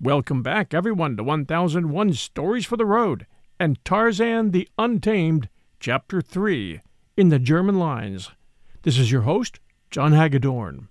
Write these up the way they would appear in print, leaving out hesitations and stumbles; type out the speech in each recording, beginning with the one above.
Welcome back, everyone, to 1001 Stories for the Road and Tarzan the Untamed, Chapter 3, In the German Lines. This is your host, John Hagedorn.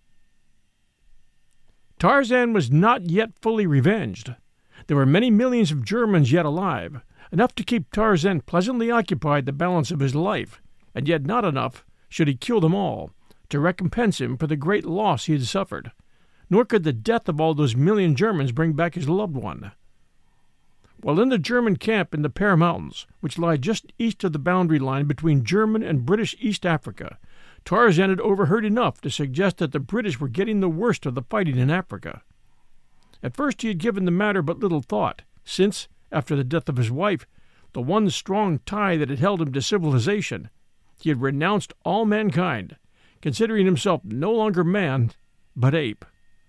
Tarzan was not yet fully revenged. There were many millions of Germans yet alive, enough to keep Tarzan pleasantly occupied the balance of his life, and yet not enough, should he kill them all, to recompense him for the great loss he had suffered. Nor could the death of all those million Germans bring back his loved one. While in the German camp in the Pear Mountains, which lie just east of the boundary line between German and British East Africa, Tarzan had overheard enough to suggest that the British were getting the worst of the fighting in Africa. At first he had given the matter but little thought, since, after the death of his wife, the one strong tie that had held him to civilization, he had renounced all mankind, considering himself no longer man, but ape.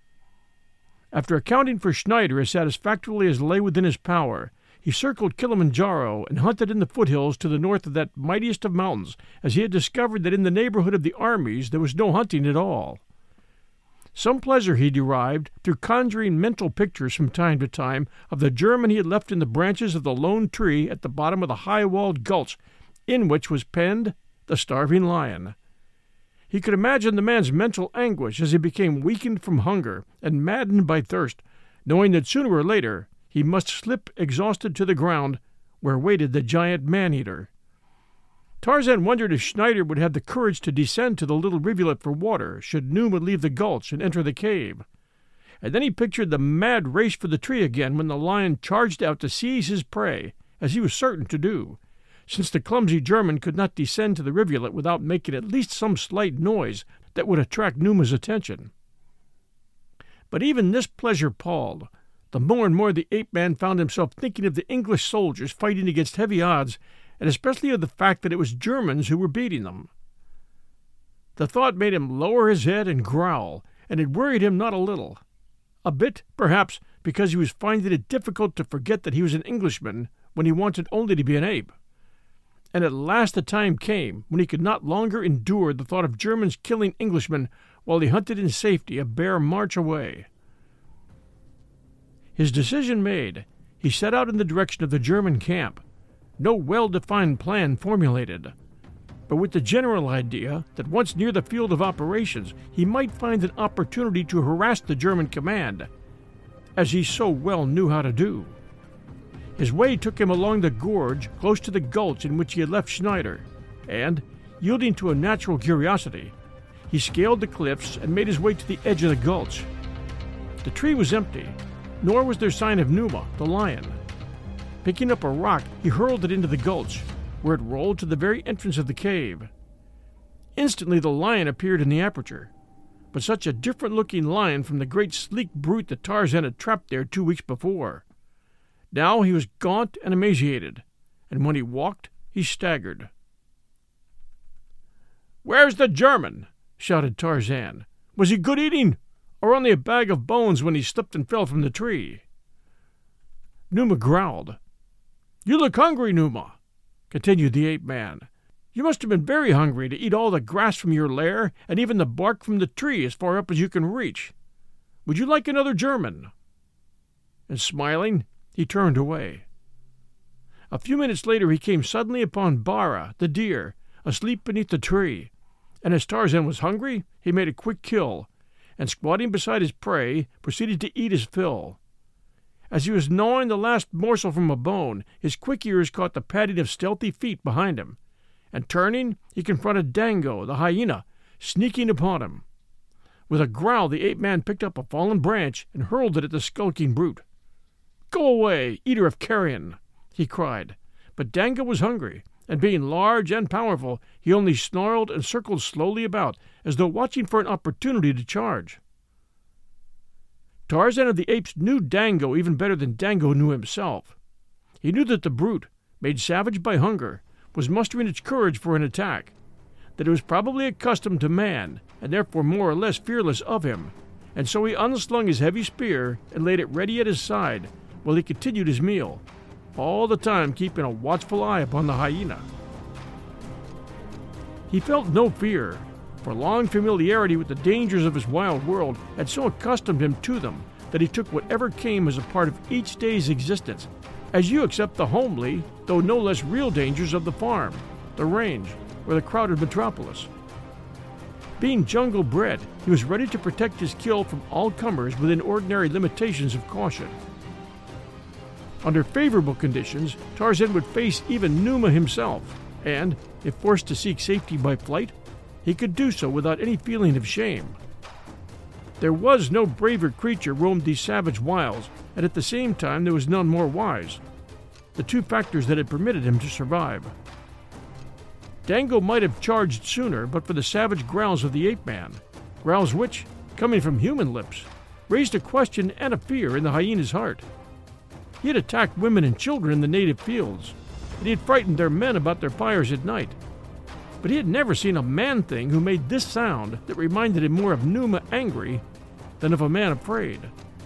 After accounting for Schneider as satisfactorily as lay within his power, he circled Kilimanjaro and hunted in the foothills to the north of that mightiest of mountains, as he had discovered that in the neighborhood of the armies there was no hunting at all. Some pleasure he derived through conjuring mental pictures from time to time of the German he had left in the branches of the lone tree at the bottom of the high-walled gulch, in which was penned the starving lion. He could imagine the man's mental anguish as he became weakened from hunger and maddened by thirst, knowing that sooner or later he must slip exhausted to the ground where waited the giant man-eater. Tarzan wondered if Schneider would have the courage to descend to the little rivulet for water should Numa leave the gulch and enter the cave. And then he pictured the mad race for the tree again when the lion charged out to seize his prey, as he was certain to do, since the clumsy German could not descend to the rivulet without making at least some slight noise that would attract Numa's attention. But even this pleasure palled. The more and more the ape-man found himself thinking of the English soldiers fighting against heavy odds, and especially of the fact that it was Germans who were beating them. The thought made him lower his head and growl, and it worried him not a little. A bit, perhaps, because he was finding it difficult to forget that he was an Englishman when he wanted only to be an ape. And at last the time came when he could not longer endure the thought of Germans killing Englishmen while he hunted in safety a bare march away. His decision made, he set out in the direction of the German camp, no well-defined plan formulated, but with the general idea that once near the field of operations he might find an opportunity to harass the German command, as he so well knew how to do. His way took him along the gorge close to the gulch in which he had left Schneider, and, yielding to a natural curiosity, he scaled the cliffs and made his way to the edge of the gulch. The tree was empty, nor was there sign of Numa, the lion. Picking up a rock, he hurled it into the gulch, where it rolled to the very entrance of the cave. Instantly the lion appeared in the aperture, but such a different-looking lion from the great sleek brute that Tarzan had trapped there 2 weeks before. Now he was gaunt and emaciated, and when he walked, he staggered. "Where's the German?" shouted Tarzan. "Was he good eating, or only a bag of bones when he slipped and fell from the tree?" Numa growled. "You look hungry, Numa," continued the ape-man. "You must have been very hungry to eat all the grass from your lair and even the bark from the tree as far up as you can reach. Would you like another German?" And smiling, he turned away. A few minutes later he came suddenly upon Bara, the deer, asleep beneath the tree, and as Tarzan was hungry, he made a quick kill, and squatting beside his prey, proceeded to eat his fill. As he was gnawing the last morsel from a bone, his quick ears caught the padding of stealthy feet behind him, and turning, he confronted Dango, the hyena, sneaking upon him. With a growl, the ape-man picked up a fallen branch and hurled it at the skulking brute. "Go away, eater of carrion!" he cried. But Dango was hungry, and being large and powerful, he only snarled and circled slowly about, as though watching for an opportunity to charge. Tarzan of the Apes knew Dango even better than Dango knew himself. He knew that the brute, made savage by hunger, was mustering its courage for an attack, that it was probably accustomed to man, and therefore more or less fearless of him, and so he unslung his heavy spear and laid it ready at his side, while he continued his meal, all the time keeping a watchful eye upon the hyena. He felt no fear, for long familiarity with the dangers of his wild world had so accustomed him to them that he took whatever came as a part of each day's existence, as you accept the homely, though no less real dangers of the farm, the range, or the crowded metropolis. Being jungle-bred, he was ready to protect his kill from all comers within ordinary limitations of caution. Under favorable conditions, Tarzan would face even Numa himself, and, if forced to seek safety by flight, he could do so without any feeling of shame. There was no braver creature roamed these savage wilds, and at the same time there was none more wise, the two factors that had permitted him to survive. Dango might have charged sooner but for the savage growls of the ape-man, growls which, coming from human lips, raised a question and a fear in the hyena's heart. He had attacked women and children in the native fields, and he had frightened their men about their fires at night. But he had never seen a man-thing who made this sound that reminded him more of Numa angry than of a man afraid.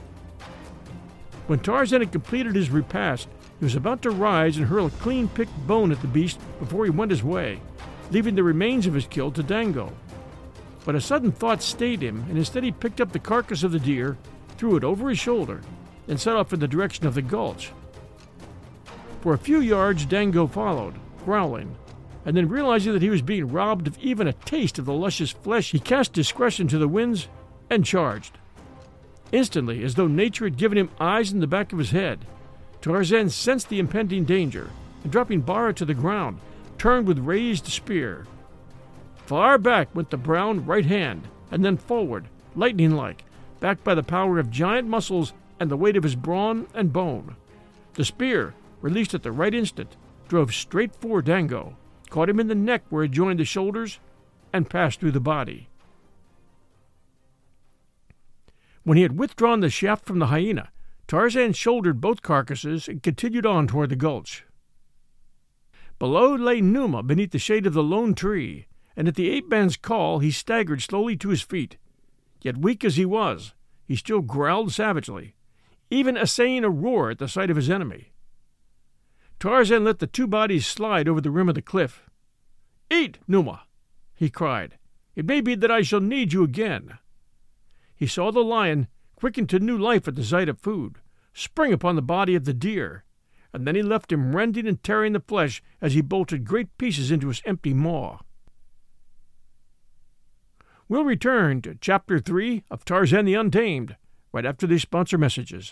When Tarzan had completed his repast, he was about to rise and hurl a clean-picked bone at the beast before he went his way, leaving the remains of his kill to Dango. But a sudden thought stayed him, and instead he picked up the carcass of the deer, threw it over his shoulder, and set off in the direction of the gulch. For a few yards Dango followed, growling, and then realizing that he was being robbed of even a taste of the luscious flesh, he cast discretion to the winds and charged. Instantly, as though nature had given him eyes in the back of his head, Tarzan sensed the impending danger, and dropping Bara to the ground, turned with raised spear. Far back went the brown right hand, and then forward, lightning-like, backed by the power of giant muscles and the weight of his brawn and bone. The spear, released at the right instant, drove straight for Dango, caught him in the neck where it joined the shoulders, and passed through the body. When he had withdrawn the shaft from the hyena, Tarzan shouldered both carcasses and continued on toward the gulch. Below lay Numa beneath the shade of the lone tree, and at the ape-man's call he staggered slowly to his feet. Yet weak as he was, he still growled savagely, even essaying a roar at the sight of his enemy. Tarzan let the two bodies slide over the rim of the cliff. "Eat, Numa!" he cried. "It may be that I shall need you again." He saw the lion, quickened to new life at the sight of food, spring upon the body of the deer, and then he left him rending and tearing the flesh as he bolted great pieces into his empty maw. We'll return to Chapter 3 of Tarzan the Untamed right after these sponsor messages.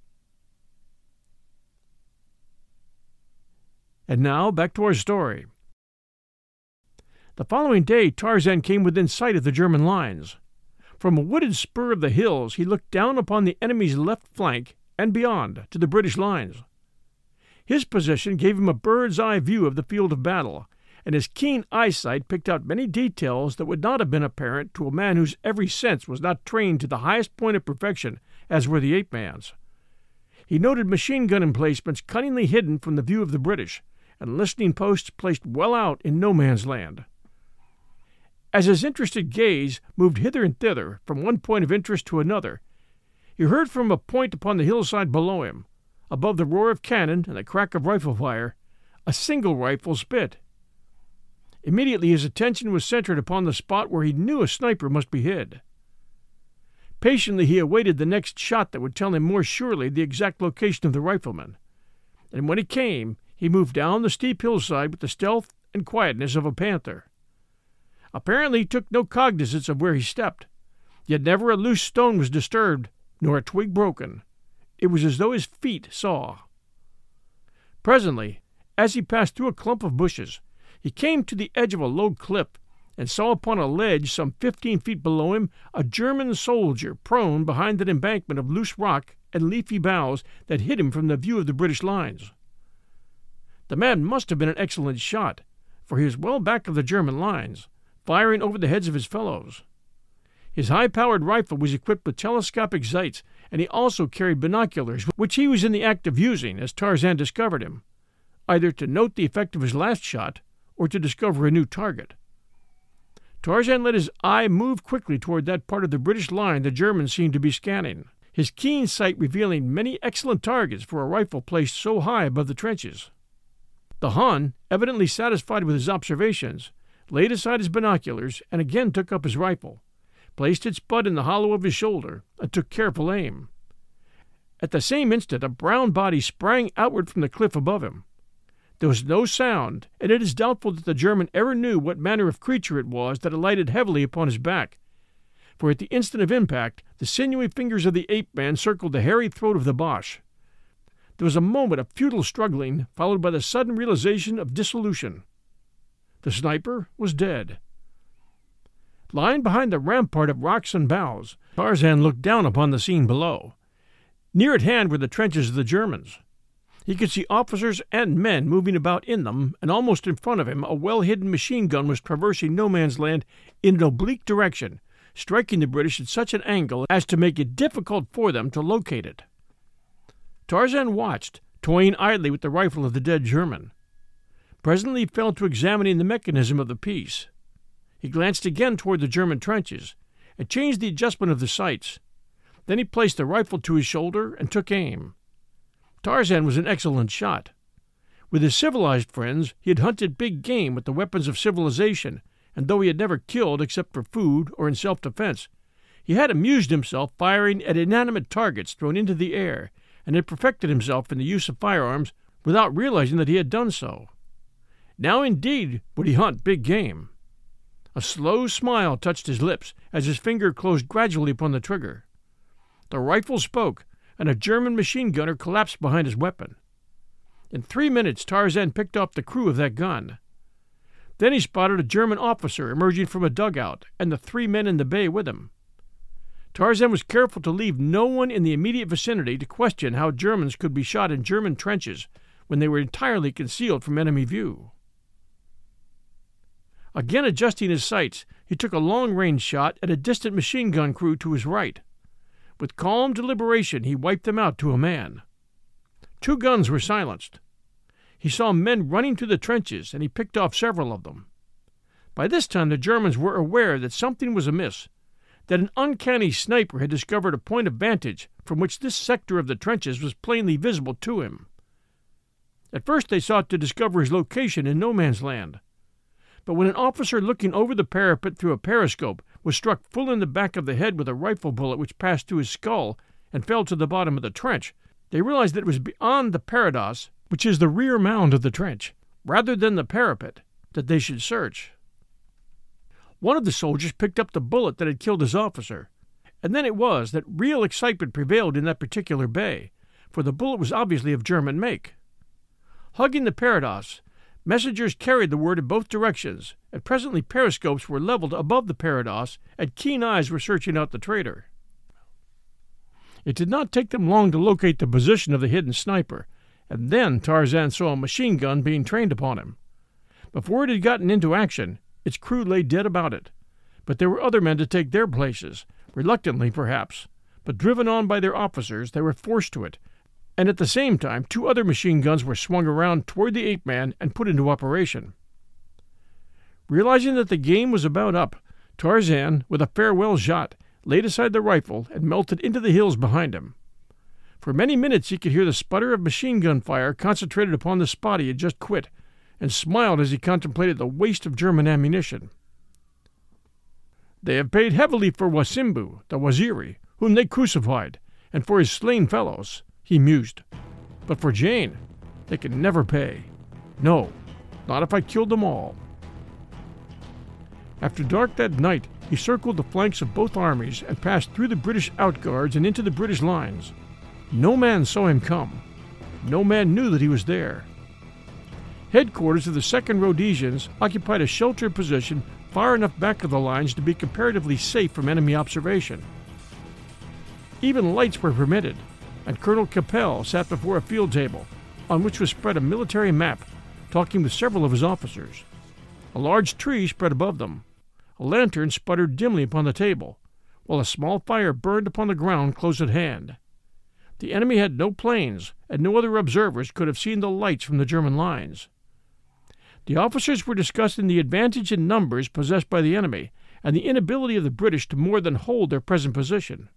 And now, back to our story. The following day, Tarzan came within sight of the German lines. From a wooded spur of the hills, he looked down upon the enemy's left flank and beyond to the British lines. His position gave him a bird's-eye view of the field of battle, and his keen eyesight picked out many details that would not have been apparent to a man whose every sense was not trained to the highest point of perfection, as were the ape-man's. He noted machine-gun emplacements cunningly hidden from the view of the British, and listening posts placed well out in no-man's land. As his interested gaze moved hither and thither from one point of interest to another, he heard from a point upon the hillside below him, above the roar of cannon and the crack of rifle fire, a single rifle spit. Immediately his attention was centered upon the spot where he knew a sniper must be hid. Patiently he awaited the next shot that would tell him more surely the exact location of the rifleman, and when it came, he moved down the steep hillside with the stealth and quietness of a panther. Apparently he took no cognizance of where he stepped, yet never a loose stone was disturbed, nor a twig broken. It was as though his feet saw. Presently, as he passed through a clump of bushes, he came to the edge of a low cliff and saw upon a ledge some 15 feet below him a German soldier prone behind an embankment of loose rock and leafy boughs that hid him from the view of the British lines. The man must have been an excellent shot, for he was well back of the German lines, firing over the heads of his fellows. His high-powered rifle was equipped with telescopic sights, and he also carried binoculars, which he was in the act of using as Tarzan discovered him, either to note the effect of his last shot or to discover a new target. Tarzan let his eye move quickly toward that part of the British line the Germans seemed to be scanning, his keen sight revealing many excellent targets for a rifle placed so high above the trenches. The Hun, evidently satisfied with his observations, laid aside his binoculars and again took up his rifle, placed its butt in the hollow of his shoulder, and took careful aim. At the same instant a brown body sprang outward from the cliff above him. There was no sound, and it is doubtful that the German ever knew what manner of creature it was that alighted heavily upon his back, for at the instant of impact the sinewy fingers of the ape-man circled the hairy throat of the Boche. There was a moment of futile struggling, followed by the sudden realization of dissolution. The sniper was dead. Lying behind the rampart of rocks and boughs, Tarzan looked down upon the scene below. Near at hand were the trenches of the Germans. He could see officers and men moving about in them, and almost in front of him a well-hidden machine gun was traversing no man's land in an oblique direction, striking the British at such an angle as to make it difficult for them to locate it. Tarzan watched, toying idly with the rifle of the dead German. Presently he fell to examining the mechanism of the piece. He glanced again toward the German trenches, and changed the adjustment of the sights. Then he placed the rifle to his shoulder and took aim. Tarzan was an excellent shot. With his civilized friends, he had hunted big game with the weapons of civilization, and though he had never killed except for food or in self-defense, he had amused himself firing at inanimate targets thrown into the air, and had perfected himself in the use of firearms without realizing that he had done so. Now indeed would he hunt big game. A slow smile touched his lips as his finger closed gradually upon the trigger. The rifle spoke, and a German machine gunner collapsed behind his weapon. In 3 minutes Tarzan picked off the crew of that gun. Then he spotted a German officer emerging from a dugout, and the 3 men in the bay with him. Tarzan was careful to leave no one in the immediate vicinity to question how Germans could be shot in German trenches when they were entirely concealed from enemy view. Again adjusting his sights, he took a long-range shot at a distant machine gun crew to his right. With calm deliberation he wiped them out to a man. 2 guns were silenced. He saw men running to the trenches, and he picked off several of them. By this time the Germans were aware that something was amiss, that an uncanny sniper had discovered a point of vantage from which this sector of the trenches was plainly visible to him. At first they sought to discover his location in no man's land. But when an officer looking over the parapet through a periscope was struck full in the back of the head with a rifle bullet which passed through his skull and fell to the bottom of the trench, they realized that it was beyond the parados, which is the rear mound of the trench, rather than the parapet, that they should search. One of the soldiers picked up the bullet that had killed his officer, and then it was that real excitement prevailed in that particular bay, for the bullet was obviously of German make. Hugging the parados, messengers carried the word in both directions, and presently periscopes were leveled above the parados, and keen eyes were searching out the traitor. It did not take them long to locate the position of the hidden sniper, and then Tarzan saw a machine gun being trained upon him. Before it had gotten into action, its crew lay dead about it, but there were other men to take their places, reluctantly perhaps, but driven on by their officers they were forced to it, and at the same time 2 other machine guns were swung around toward the ape-man and put into operation. Realizing that the game was about up, Tarzan, with a farewell shot, laid aside the rifle and melted into the hills behind him. For many minutes he could hear the sputter of machine gun fire concentrated upon the spot he had just quit, and smiled as he contemplated the waste of German ammunition. They have paid heavily for Wasimbu, the Waziri, whom they crucified, and for his slain fellows, he mused. But for Jane, they can never pay. No, not if I killed them all. After dark that night, he circled the flanks of both armies and passed through the British outguards and into the British lines. No man saw him come. No man knew that he was there. Headquarters of the 2nd Rhodesians occupied a sheltered position far enough back of the lines to be comparatively safe from enemy observation. Even lights were permitted, and Colonel Capel sat before a field table, on which was spread a military map, talking with several of his officers. A large tree spread above them. A lantern sputtered dimly upon the table, while a small fire burned upon the ground close at hand. The enemy had no planes, and no other observers could have seen the lights from the German lines. The officers were discussing the advantage in numbers possessed by the enemy, and the inability of the British to more than hold their present position.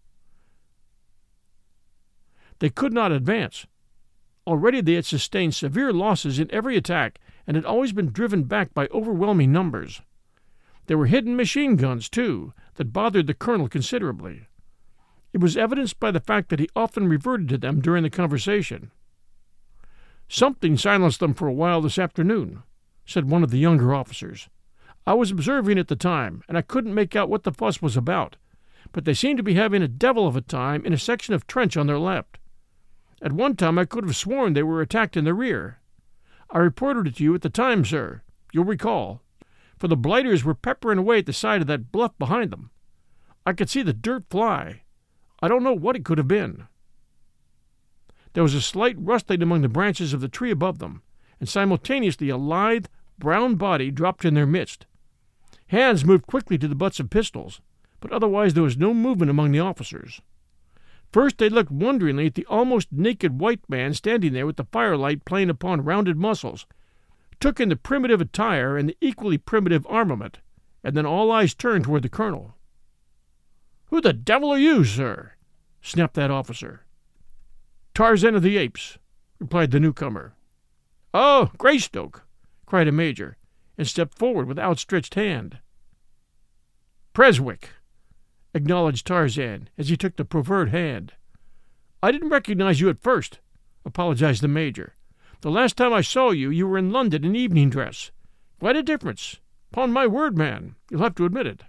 They could not advance. Already they had sustained severe losses in every attack, and had always been driven back by overwhelming numbers. There were hidden machine guns, too, that bothered the colonel considerably. It was evidenced by the fact that he often reverted to them during the conversation. "Something silenced them for a while this afternoon," said one of the younger officers. "I was observing at the time, and I couldn't make out what the fuss was about, but they seemed to be having a devil of a time in a section of trench on their left. At one time I could have sworn they were attacked in the rear. I reported it to you at the time, sir, you'll recall, for the blighters were peppering away at the side of that bluff behind them. I could see the dirt fly. I don't know what it could have been." There was a slight rustling among the branches of the tree above them, and simultaneously a lithe, brown body dropped in their midst. Hands moved quickly to the butts of pistols, but otherwise there was no movement among the officers. First they looked wonderingly at the almost naked white man standing there with the firelight playing upon rounded muscles, took in the primitive attire and the equally primitive armament, and then all eyes turned toward the colonel. "Who the devil are you, sir?" snapped that officer. "Tarzan of the Apes," replied the newcomer. "Oh, Greystoke!" cried a major, and stepped forward with outstretched hand. "Preswick," acknowledged Tarzan as he took the proffered hand. "I didn't recognize you at first," apologized the major. "The last time I saw you, you were in London in evening dress. Quite a difference. 'Pon my word, man, you'll have to admit it."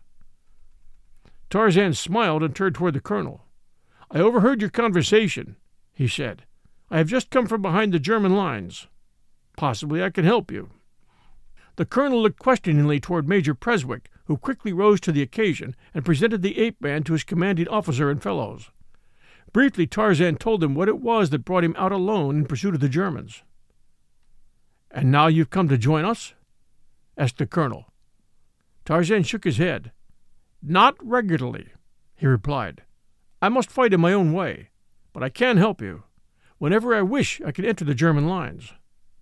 Tarzan smiled and turned toward the colonel. "I overheard your conversation," he said. "I have just come from behind the German lines. Possibly I can help you." The colonel looked questioningly toward Major Preswick, who quickly rose to the occasion and presented the ape-man to his commanding officer and fellows. Briefly Tarzan told him what it was that brought him out alone in pursuit of the Germans. "And now you've come to join us?" asked the colonel. Tarzan shook his head. "Not regularly," he replied. "I must fight in my own way, but I can help you. Whenever I wish, I can enter the German lines."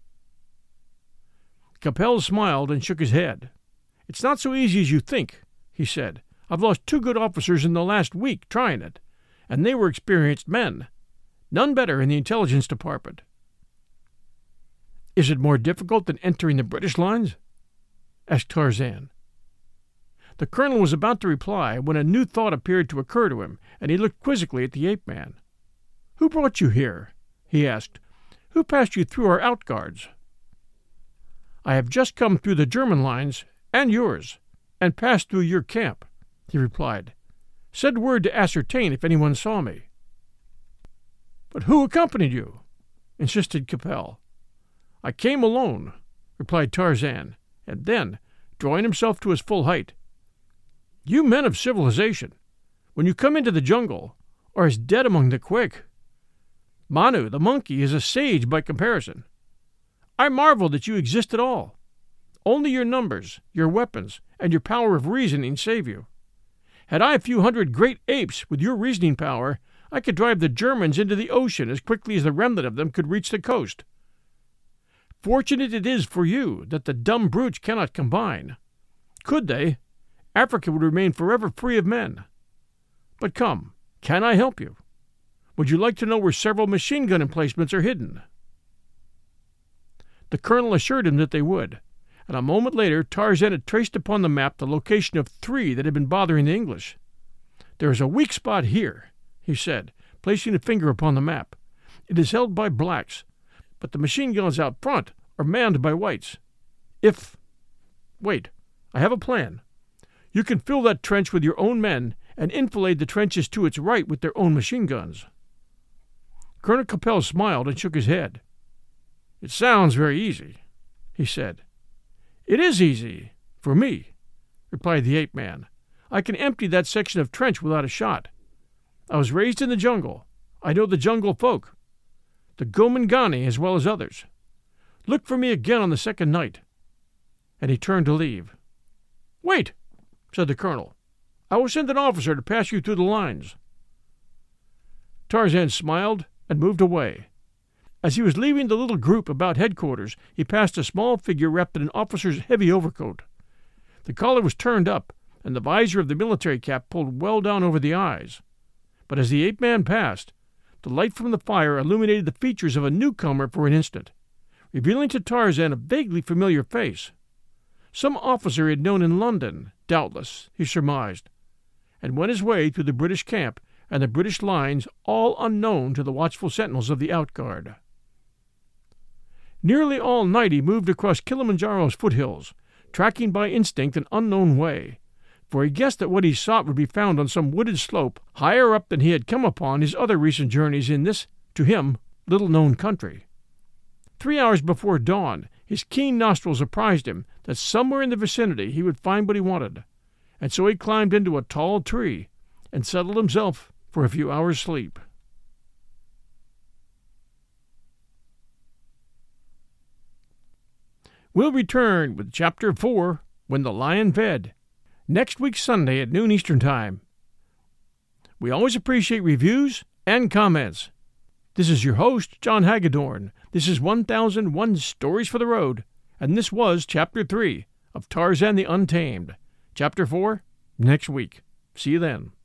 Capell smiled and shook his head. "It's not so easy as you think," he said. "I've lost 2 good officers in the last week trying it, and they were experienced men. None better in the intelligence department." "Is it more difficult than entering the British lines?" asked Tarzan. The colonel was about to reply when a new thought appeared to occur to him, and he looked quizzically at the ape-man. "Who brought you here?" he asked. "Who passed you through our outguards?" "I have just come through the German lines, and yours, and passed through your camp," he replied. "Said word to ascertain if anyone saw me." "But who accompanied you?" insisted Capell. "I came alone," replied Tarzan, and then, drawing himself to his full height, "You men of civilization, when you come into the jungle, are as dead among the quick. Manu, the monkey, is a sage by comparison. I marvel that you exist at all. Only your numbers, your weapons, and your power of reasoning save you. Had I a few hundred great apes with your reasoning power, I could drive the Germans into the ocean as quickly as the remnant of them could reach the coast. Fortunate it is for you that the dumb brutes cannot combine. Could they, Africa would remain forever free of men. But come, can I help you? Would you like to know where several machine-gun emplacements are hidden?" The colonel assured him that they would, and a moment later Tarzan had traced upon the map the location of 3 that had been bothering the English. "There is a weak spot here," he said, placing a finger upon the map. "It is held by blacks, but the machine guns out front are manned by whites. Wait, I have a plan. You can fill that trench with your own men and enfilade the trenches to its right with their own machine guns." Colonel Capell smiled and shook his head. "It sounds very easy," he said. "It is easy, for me," replied the ape-man. "I can empty that section of trench without a shot. I was raised in the jungle. I know the jungle folk, the Gomangani as well as others. Look for me again on the second night." And he turned to leave. "Wait," said the colonel. "I will send an officer to pass you through the lines." Tarzan smiled and moved away. As he was leaving the little group about headquarters, he passed a small figure wrapped in an officer's heavy overcoat. The collar was turned up, and the visor of the military cap pulled well down over the eyes. But as the ape-man passed, the light from the fire illuminated the features of a newcomer for an instant, revealing to Tarzan a vaguely familiar face. Some officer he had known in London, doubtless, he surmised, and went his way through the British camp and the British lines, all unknown to the watchful sentinels of the outguard. Nearly all night he moved across Kilimanjaro's foothills, tracking by instinct an unknown way, for he guessed that what he sought would be found on some wooded slope higher up than he had come upon his other recent journeys in this, to him, little-known country. 3 hours before dawn, his keen nostrils apprised him that somewhere in the vicinity he would find what he wanted, and so he climbed into a tall tree and settled himself for a few hours' sleep. We'll return with Chapter 4, When the Lion Fed, next week Sunday at noon Eastern Time. We always appreciate reviews and comments. This is your host, John Hagedorn. This is 1001 Stories for the Road, and this was Chapter 3 of Tarzan the Untamed. Chapter 4, next week. See you then.